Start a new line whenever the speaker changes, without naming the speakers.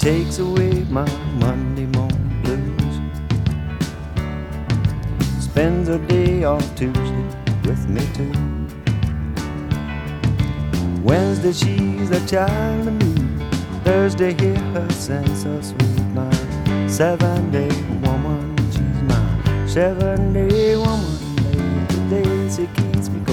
takes away my Monday morning blues. Spends her day off Tuesday with me too. Wednesday she's a child of me. Thursday hear her sing so sweet. My 7-day woman, she's my 7-day woman. Day to day she keeps me going.